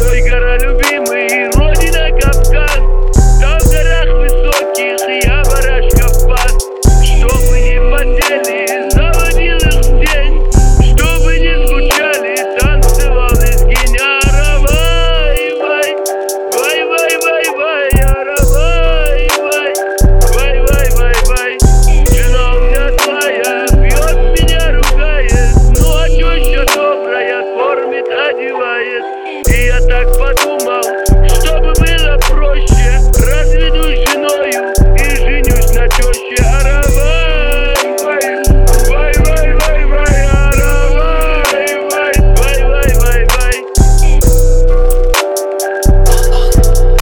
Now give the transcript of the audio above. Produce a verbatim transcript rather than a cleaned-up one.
Мой гора любимый, родина Кавказ. Там в горах высоких я барашков пас. Чтобы не потели, заводил их в тень. Чтобы не скучали, танцевал лезгинь. Аравай, вай, вай, вай, вай, вай, аравай, вай, вай, вай, вай, вай. Жена у меня злая, бьет меня, ругает. Ну а теща добрая, кормит, одевает. И я так подумал,